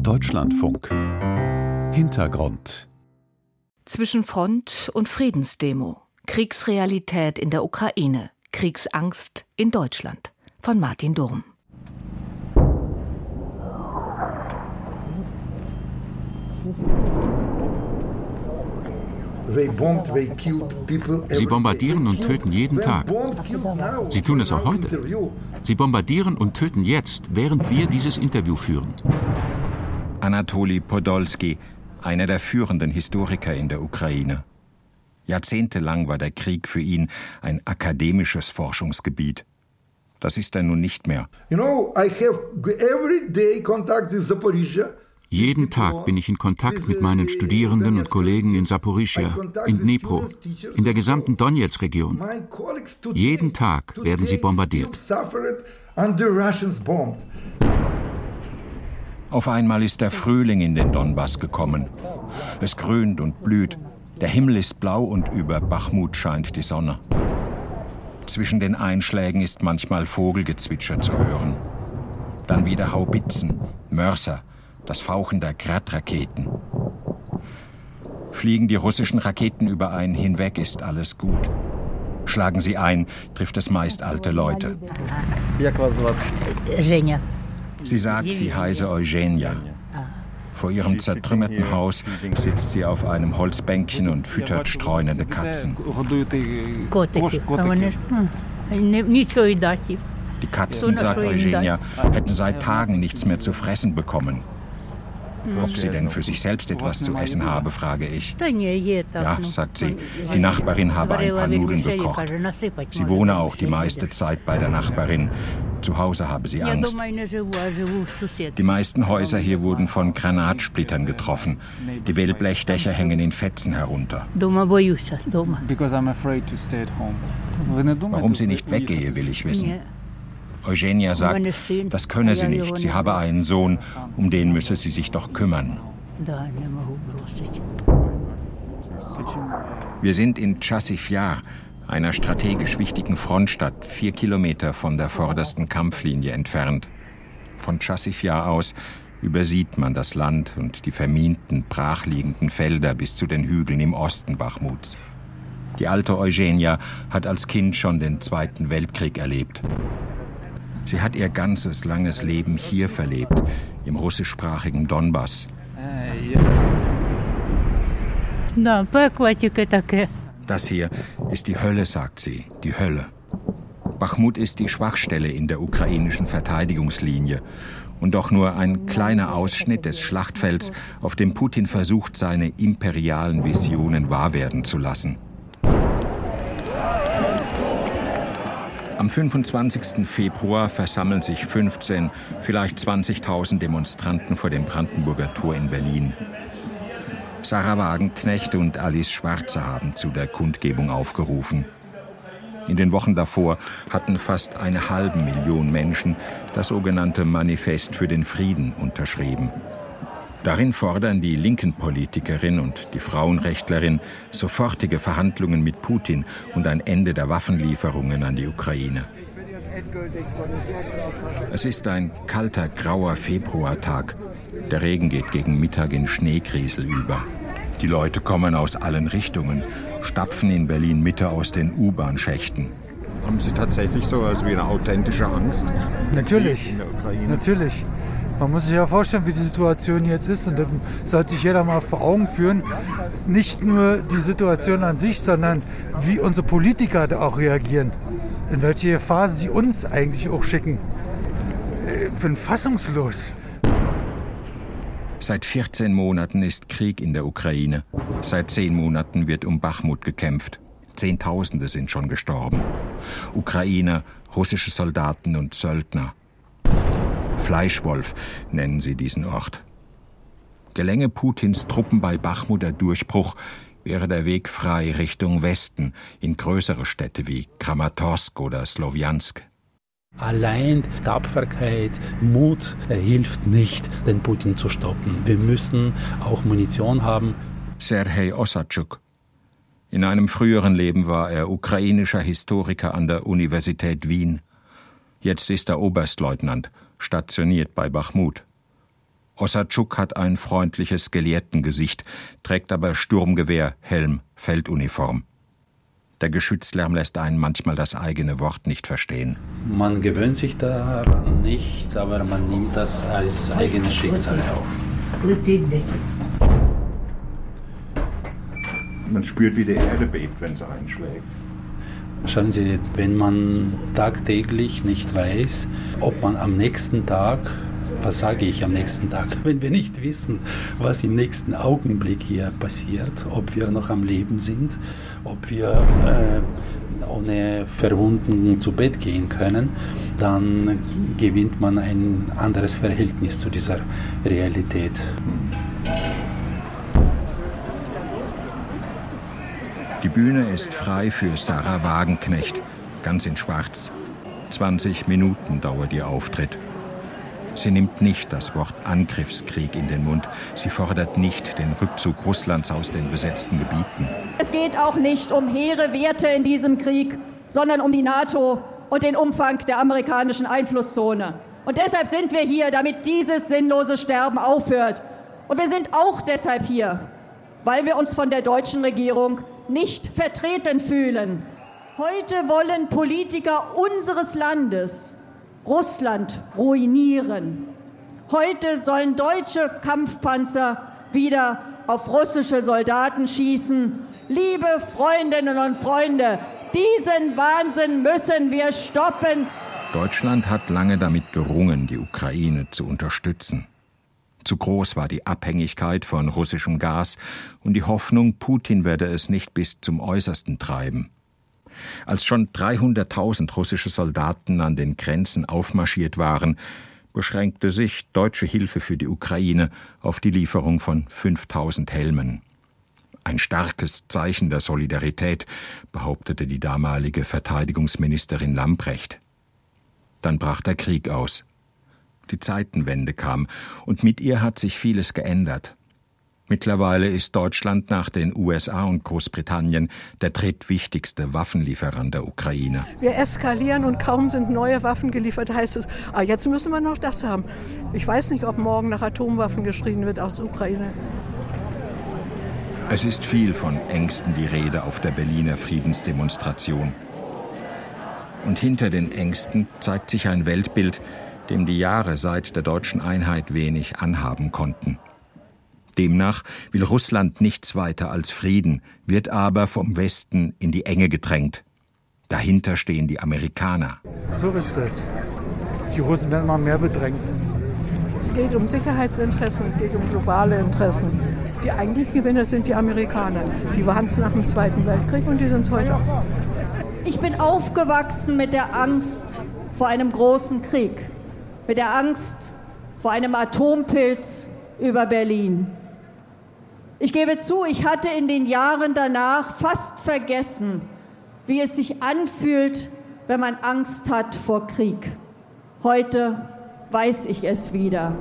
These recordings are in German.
Deutschlandfunk. Hintergrund. Zwischen Front und Friedensdemo. Kriegsrealität in der Ukraine. Kriegsangst in Deutschland. Von Martin Durm. Sie bombardieren und töten jeden Tag. Sie tun es auch heute. Sie bombardieren und töten jetzt, während wir dieses Interview führen. Anatoli Podolsky, einer der führenden Historiker in der Ukraine. Jahrzehntelang war der Krieg für ihn ein akademisches Forschungsgebiet. Das ist er nun nicht mehr. Jeden Tag bin ich in Kontakt mit meinen Studierenden und Kollegen in Saporischschja, in Dnipro, in der gesamten Donetsk-Region. Jeden Tag werden sie bombardiert. Auf einmal ist der Frühling in den Donbass gekommen. Es grünt und blüht, der Himmel ist blau und über Bachmut scheint die Sonne. Zwischen den Einschlägen ist manchmal Vogelgezwitscher zu hören. Dann wieder Haubitzen, Mörser, das Fauchen der Grad-Raketen. Fliegen die russischen Raketen über einen hinweg, ist alles gut. Schlagen sie ein, trifft es meist alte Leute. Sie sagt, sie heiße Eugenia. Vor ihrem zertrümmerten Haus sitzt sie auf einem Holzbänkchen und füttert streunende Katzen. Die Katzen, sagt Eugenia, hätten seit Tagen nichts mehr zu fressen bekommen. Ob sie denn für sich selbst etwas zu essen habe, frage ich. Ja, sagt sie, die Nachbarin habe ein paar Nudeln gekocht. Sie wohne auch die meiste Zeit bei der Nachbarin. Zu Hause habe sie Angst. Die meisten Häuser hier wurden von Granatsplittern getroffen. Die Wellblechdächer hängen in Fetzen herunter. Warum sie nicht weggehe, will ich wissen. Eugenia sagt, das könne sie nicht. Sie habe einen Sohn, um den müsse sie sich doch kümmern. Wir sind in Chasiv Yar, einer strategisch wichtigen Frontstadt, 4 Kilometer von der vordersten Kampflinie entfernt. Von Chasiv Yar aus übersieht man das Land und die verminten, brachliegenden Felder bis zu den Hügeln im Osten Bachmuts. Die alte Eugenia hat als Kind schon den Zweiten Weltkrieg erlebt. Sie hat ihr ganzes langes Leben hier verlebt, im russischsprachigen Donbass. Das hier ist die Hölle, sagt sie, die Hölle. Bachmut ist die Schwachstelle in der ukrainischen Verteidigungslinie und doch nur ein kleiner Ausschnitt des Schlachtfelds, auf dem Putin versucht, seine imperialen Visionen wahr werden zu lassen. Am 25. Februar versammeln sich 15, vielleicht 20.000 Demonstranten vor dem Brandenburger Tor in Berlin. Sarah Wagenknecht und Alice Schwarzer haben zu der Kundgebung aufgerufen. In den Wochen davor hatten fast 500.000 Menschen das sogenannte Manifest für den Frieden unterschrieben. Darin fordern die linken Politikerin und die Frauenrechtlerin sofortige Verhandlungen mit Putin und ein Ende der Waffenlieferungen an die Ukraine. Es ist ein kalter, grauer Februartag. Der Regen geht gegen Mittag in Schneekriesel über. Die Leute kommen aus allen Richtungen, stapfen in Berlin-Mitte aus den U-Bahn-Schächten. Haben Sie tatsächlich so etwas wie eine authentische Angst? Natürlich, natürlich. Man muss sich ja vorstellen, wie die Situation jetzt ist, und dann sollte sich jeder mal vor Augen führen, nicht nur die Situation an sich, sondern wie unsere Politiker da auch reagieren, in welche Phase sie uns eigentlich auch schicken. Ich bin fassungslos. Seit 14 Monaten ist Krieg in der Ukraine. Seit 10 Monaten wird um Bachmut gekämpft. Zehntausende sind schon gestorben. Ukrainer, russische Soldaten und Söldner. Fleischwolf nennen sie diesen Ort. Gelänge Putins Truppen bei Bachmut der Durchbruch, wäre der Weg frei Richtung Westen, in größere Städte wie Kramatorsk oder Slowjansk. Allein Tapferkeit, Mut hilft nicht, den Putin zu stoppen. Wir müssen auch Munition haben. Serhej Osadchuk. In einem früheren Leben war er ukrainischer Historiker an der Universität Wien. Jetzt ist er Oberstleutnant, stationiert bei Bachmut. Osadschuk hat ein freundliches Gelehrtengesicht, trägt aber Sturmgewehr, Helm, Felduniform. Der Geschützlärm lässt einen manchmal das eigene Wort nicht verstehen. Man gewöhnt sich daran nicht, aber man nimmt das als eigenes Schicksal auf. Man spürt, wie die Erde bebt, wenn es einschlägt. Schauen Sie, wenn man tagtäglich nicht weiß, ob man am nächsten Tag, was sage ich am nächsten Tag, wenn wir nicht wissen, was im nächsten Augenblick hier passiert, ob wir noch am Leben sind, ob wir ohne Verwundung zu Bett gehen können, dann gewinnt man ein anderes Verhältnis zu dieser Realität. Die Bühne ist frei für Sarah Wagenknecht, ganz in Schwarz. 20 Minuten dauert ihr Auftritt. Sie nimmt nicht das Wort Angriffskrieg in den Mund. Sie fordert nicht den Rückzug Russlands aus den besetzten Gebieten. Es geht auch nicht um hehre Werte in diesem Krieg, sondern um die NATO und den Umfang der amerikanischen Einflusszone. Und deshalb sind wir hier, damit dieses sinnlose Sterben aufhört. Und wir sind auch deshalb hier, weil wir uns von der deutschen Regierung nicht vertreten fühlen. Heute wollen Politiker unseres Landes Russland ruinieren. Heute sollen deutsche Kampfpanzer wieder auf russische Soldaten schießen. Liebe Freundinnen und Freunde, diesen Wahnsinn müssen wir stoppen. Deutschland hat lange damit gerungen, die Ukraine zu unterstützen. Zu groß war die Abhängigkeit von russischem Gas und die Hoffnung, Putin werde es nicht bis zum Äußersten treiben. Als schon 300.000 russische Soldaten an den Grenzen aufmarschiert waren, beschränkte sich deutsche Hilfe für die Ukraine auf die Lieferung von 5.000 Helmen. Ein starkes Zeichen der Solidarität, behauptete die damalige Verteidigungsministerin Lambrecht. Dann brach der Krieg aus. Die Zeitenwende kam, und mit ihr hat sich vieles geändert. Mittlerweile ist Deutschland nach den USA und Großbritannien der drittwichtigste Waffenlieferant der Ukraine. Wir eskalieren und kaum sind neue Waffen geliefert, heißt es, jetzt müssen wir noch das haben. Ich weiß nicht, ob morgen nach Atomwaffen geschrien wird aus Ukraine. Es ist viel von Ängsten die Rede auf der Berliner Friedensdemonstration. Und hinter den Ängsten zeigt sich ein Weltbild, dem die Jahre seit der deutschen Einheit wenig anhaben konnten. Demnach will Russland nichts weiter als Frieden, wird aber vom Westen in die Enge gedrängt. Dahinter stehen die Amerikaner. So ist es. Die Russen werden immer mehr bedrängt. Es geht um Sicherheitsinteressen, es geht um globale Interessen. Die eigentlichen Gewinner sind die Amerikaner. Die waren es nach dem Zweiten Weltkrieg und die sind es heute auch. Ich bin aufgewachsen mit der Angst vor einem großen Krieg, mit der Angst vor einem Atompilz über Berlin. Ich gebe zu, ich hatte in den Jahren danach fast vergessen, wie es sich anfühlt, wenn man Angst hat vor Krieg. Heute weiß ich es wieder.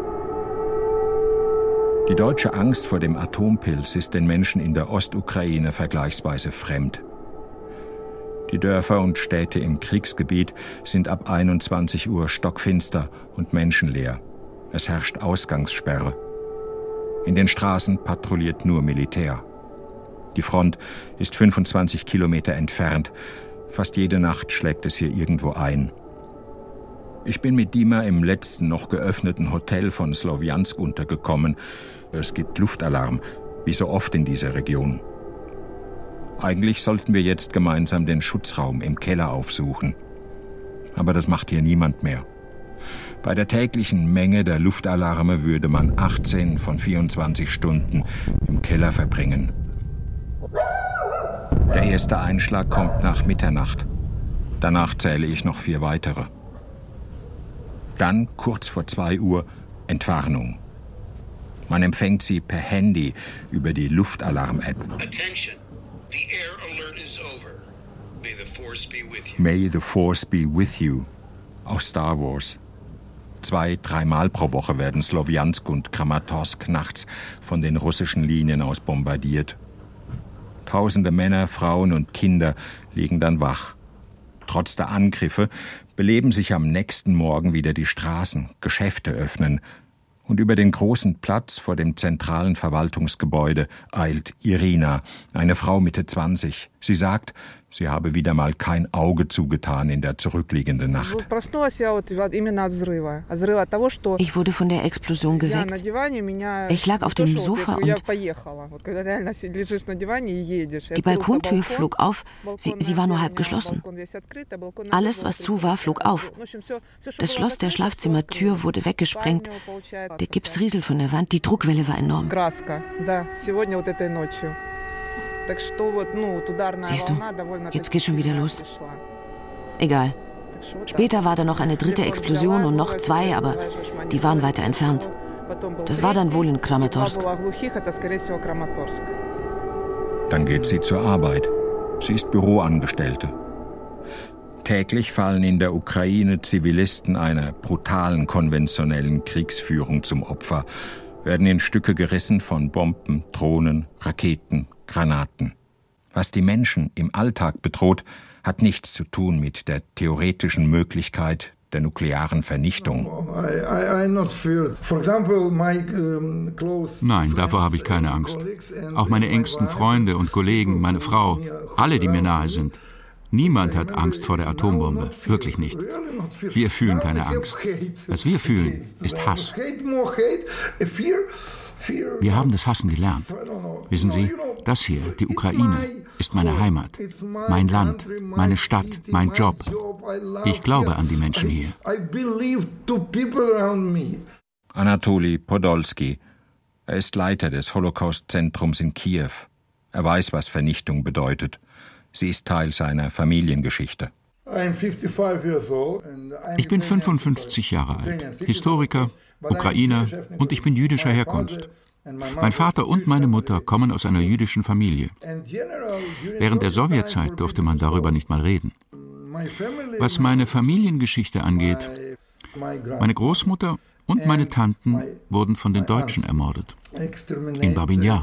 Die deutsche Angst vor dem Atompilz ist den Menschen in der Ostukraine vergleichsweise fremd. Die Dörfer und Städte im Kriegsgebiet sind ab 21 Uhr stockfinster und menschenleer. Es herrscht Ausgangssperre. In den Straßen patrouilliert nur Militär. Die Front ist 25 Kilometer entfernt. Fast jede Nacht schlägt es hier irgendwo ein. Ich bin mit Dima im letzten noch geöffneten Hotel von Slowjansk untergekommen. Es gibt Luftalarm, wie so oft in dieser Region. Eigentlich sollten wir jetzt gemeinsam den Schutzraum im Keller aufsuchen. Aber das macht hier niemand mehr. Bei der täglichen Menge der Luftalarme würde man 18 von 24 Stunden im Keller verbringen. Der erste Einschlag kommt nach Mitternacht. Danach zähle ich noch 4 weitere. Dann, kurz vor 2 Uhr, Entwarnung. Man empfängt sie per Handy über die Luftalarm-App. Attention. The air alert is over. May the force be with you. May the force be with you. Aus Star Wars. 2-3 Mal pro Woche werden Slowjansk und Kramatorsk nachts von den russischen Linien aus bombardiert. Tausende Männer, Frauen und Kinder liegen dann wach. Trotz der Angriffe beleben sich am nächsten Morgen wieder die Straßen, Geschäfte öffnen Und über den großen Platz vor dem zentralen Verwaltungsgebäude eilt Irina, eine Frau Mitte 20. Sie sagt, sie habe wieder mal kein Auge zugetan in der zurückliegenden Nacht. Ich wurde von der Explosion geweckt. Ich lag auf dem Sofa und die Balkontür flog auf. Sie war nur halb geschlossen. Alles, was zu war, flog auf. Das Schloss der Schlafzimmertür wurde weggesprengt. Der Gips rieselt von der Wand. Die Druckwelle war enorm. Siehst du, jetzt geht schon wieder los. Egal. Später war da noch eine dritte Explosion und noch 2, aber die waren weiter entfernt. Das war dann wohl in Kramatorsk. Dann geht sie zur Arbeit. Sie ist Büroangestellte. Täglich fallen in der Ukraine Zivilisten einer brutalen konventionellen Kriegsführung zum Opfer, werden in Stücke gerissen von Bomben, Drohnen, Raketen, Granaten. Was die Menschen im Alltag bedroht, hat nichts zu tun mit der theoretischen Möglichkeit der nuklearen Vernichtung. Nein, davor habe ich keine Angst. Auch meine engsten Freunde und Kollegen, meine Frau, alle, die mir nahe sind. Niemand hat Angst vor der Atombombe, wirklich nicht. Wir fühlen keine Angst. Was wir fühlen, ist Hass. Wir haben das Hassen gelernt. Wissen Sie, das hier, die Ukraine, ist meine Heimat, mein Land, meine Stadt, mein Job. Ich glaube an die Menschen hier. Anatoli Podolsky. Er ist Leiter des Holocaust-Zentrums in Kiew. Er weiß, was Vernichtung bedeutet. Sie ist Teil seiner Familiengeschichte. Ich bin 55 Jahre alt, Historiker, Ukrainer und ich bin jüdischer Herkunft. Mein Vater und meine Mutter kommen aus einer jüdischen Familie. Während der Sowjetzeit durfte man darüber nicht mal reden. Was meine Familiengeschichte angeht, meine Großmutter und meine Tanten wurden von den Deutschen ermordet. In Babin Jar.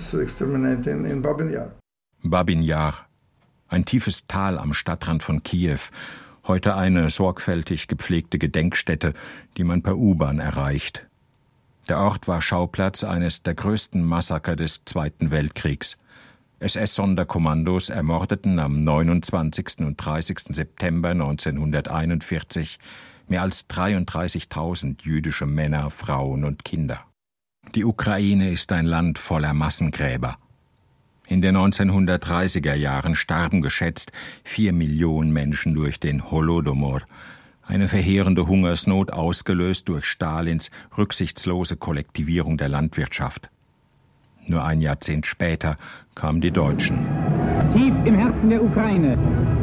Babin Jar, ein tiefes Tal am Stadtrand von Kiew. Heute eine sorgfältig gepflegte Gedenkstätte, die man per U-Bahn erreicht. Der Ort war Schauplatz eines der größten Massaker des Zweiten Weltkriegs. SS-Sonderkommandos ermordeten am 29. und 30. September 1941 mehr als 33.000 jüdische Männer, Frauen und Kinder. Die Ukraine ist ein Land voller Massengräber. In den 1930er Jahren starben geschätzt 4 Millionen Menschen durch den Holodomor, eine verheerende Hungersnot ausgelöst durch Stalins rücksichtslose Kollektivierung der Landwirtschaft. Nur ein Jahrzehnt später kamen die Deutschen. Tief im Herzen der Ukraine.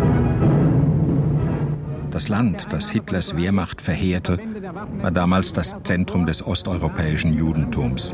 Das Land, das Hitlers Wehrmacht verheerte, war damals das Zentrum des osteuropäischen Judentums.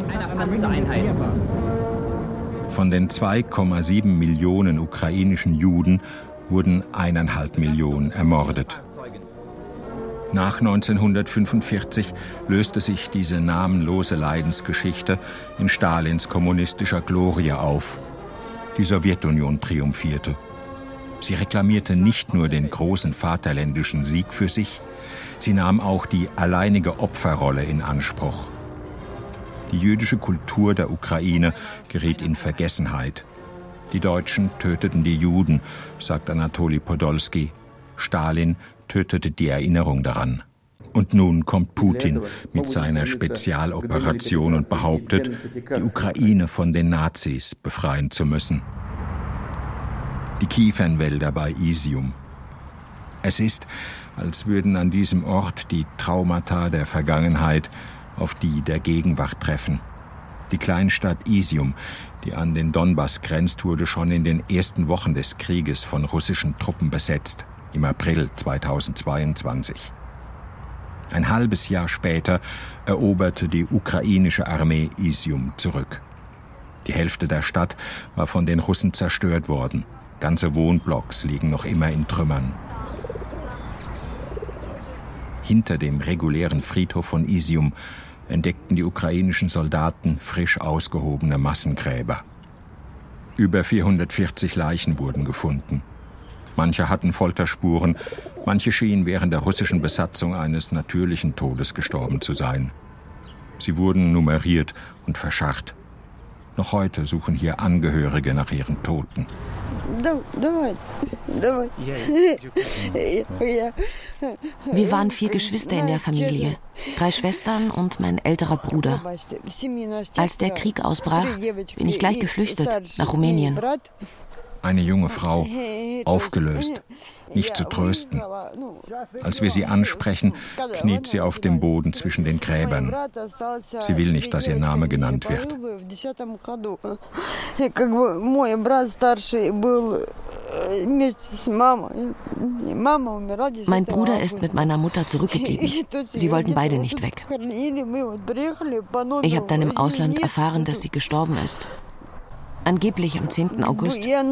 Von den 2,7 Millionen ukrainischen Juden wurden 1,5 Millionen ermordet. Nach 1945 löste sich diese namenlose Leidensgeschichte in Stalins kommunistischer Glorie auf. Die Sowjetunion triumphierte. Sie reklamierte nicht nur den großen vaterländischen Sieg für sich, sie nahm auch die alleinige Opferrolle in Anspruch. Die jüdische Kultur der Ukraine geriet in Vergessenheit. Die Deutschen töteten die Juden, sagt Anatoli Podolsky. Stalin tötete die Erinnerung daran. Und nun kommt Putin mit seiner Spezialoperation und behauptet, die Ukraine von den Nazis befreien zu müssen. Die Kiefernwälder bei Isium. Es ist, als würden an diesem Ort die Traumata der Vergangenheit auf die der Gegenwart treffen. Die Kleinstadt Isium, die an den Donbass grenzt, wurde schon in den ersten Wochen des Krieges von russischen Truppen besetzt, im April 2022. Ein halbes Jahr später eroberte die ukrainische Armee Isium zurück. Die Hälfte der Stadt war von den Russen zerstört worden. Ganze Wohnblocks liegen noch immer in Trümmern. Hinter dem regulären Friedhof von Isium entdeckten die ukrainischen Soldaten frisch ausgehobene Massengräber. Über 440 Leichen wurden gefunden. Manche hatten Folterspuren, manche schienen während der russischen Besatzung eines natürlichen Todes gestorben zu sein. Sie wurden nummeriert und verscharrt. Noch heute suchen hier Angehörige nach ihren Toten. Wir waren 4 Geschwister in der Familie, 3 Schwestern und mein älterer Bruder. Als der Krieg ausbrach, bin ich gleich geflüchtet nach Rumänien. Eine junge Frau, aufgelöst, nicht zu trösten. Als wir sie ansprechen, kniet sie auf dem Boden zwischen den Gräbern. Sie will nicht, dass ihr Name genannt wird. Mein Bruder ist mit meiner Mutter zurückgeblieben. Sie wollten beide nicht weg. Ich habe dann im Ausland erfahren, dass sie gestorben ist. Angeblich am 10. August. Mehr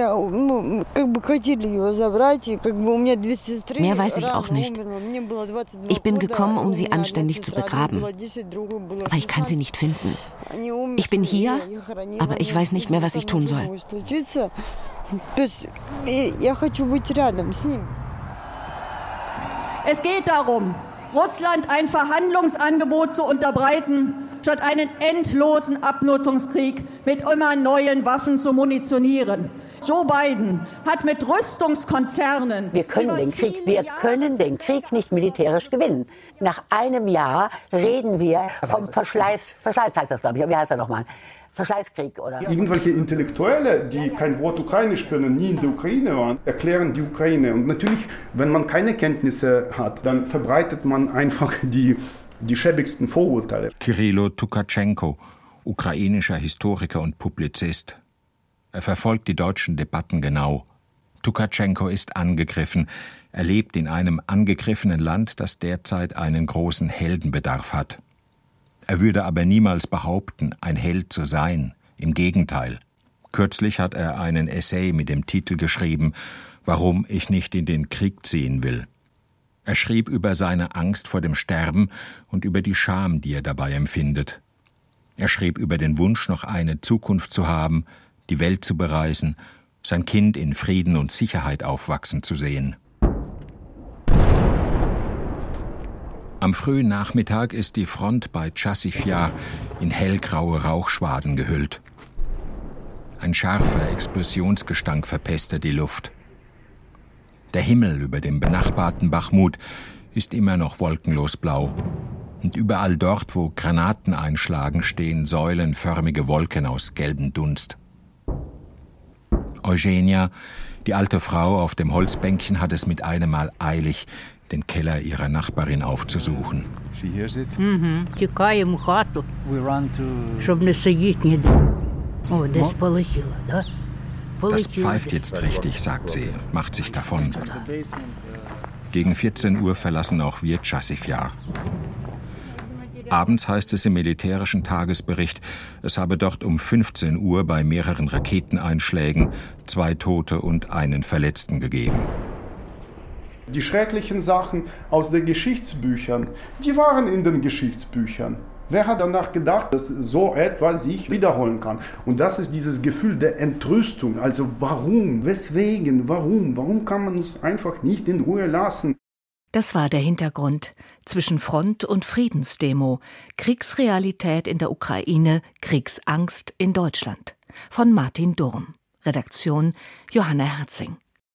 weiß ich auch nicht. Ich bin gekommen, um sie anständig zu begraben. Aber ich kann sie nicht finden. Ich bin hier, aber ich weiß nicht mehr, was ich tun soll. Es geht darum, Russland ein Verhandlungsangebot zu unterbreiten, statt einen endlosen Abnutzungskrieg mit immer neuen Waffen zu munitionieren. Joe Biden hat mit Rüstungskonzernen... Wir können den Krieg nicht militärisch gewinnen. Nach einem Jahr reden wir vom Verschleiß heißt das, glaube ich. Wie heißt er nochmal? Verschleißkrieg, oder? Irgendwelche Intellektuelle, die kein Wort Ukrainisch können, nie in der Ukraine waren, erklären die Ukraine. Und natürlich, wenn man keine Kenntnisse hat, dann verbreitet man einfach die schäbigsten Vorurteile. Kyrylo Tukatschenko, ukrainischer Historiker und Publizist. Er verfolgt die deutschen Debatten genau. Tukatschenko ist angegriffen. Er lebt in einem angegriffenen Land, das derzeit einen großen Heldenbedarf hat. Er würde aber niemals behaupten, ein Held zu sein. Im Gegenteil. Kürzlich hat er einen Essay mit dem Titel geschrieben, »Warum ich nicht in den Krieg ziehen will«. Er schrieb über seine Angst vor dem Sterben und über die Scham, die er dabei empfindet. Er schrieb über den Wunsch, noch eine Zukunft zu haben, die Welt zu bereisen, sein Kind in Frieden und Sicherheit aufwachsen zu sehen. Am frühen Nachmittag ist die Front bei Chasiv Yar in hellgraue Rauchschwaden gehüllt. Ein scharfer Explosionsgestank verpestet die Luft. Der Himmel über dem benachbarten Bachmut ist immer noch wolkenlos blau. Und überall dort, wo Granaten einschlagen, stehen säulenförmige Wolken aus gelbem Dunst. Eugenia, die alte Frau auf dem Holzbänkchen, hat es mit einem Mal eilig, den Keller ihrer Nachbarin aufzusuchen. Das pfeift jetzt richtig, sagt sie, macht sich davon. Gegen 14 Uhr verlassen auch wir Chasiv Yar. Abends heißt es im militärischen Tagesbericht, es habe dort um 15 Uhr bei mehreren Raketeneinschlägen 2 Tote und einen Verletzten gegeben. Die schrecklichen Sachen aus den Geschichtsbüchern, die waren in den Geschichtsbüchern. Wer hat danach gedacht, dass so etwas sich wiederholen kann? Und das ist dieses Gefühl der Entrüstung. Also warum, weswegen, warum kann man uns einfach nicht in Ruhe lassen? Das war der Hintergrund. Zwischen Front und Friedensdemo. Kriegsrealität in der Ukraine, Kriegsangst in Deutschland. Von Martin Durm. Redaktion Johanna Herzing.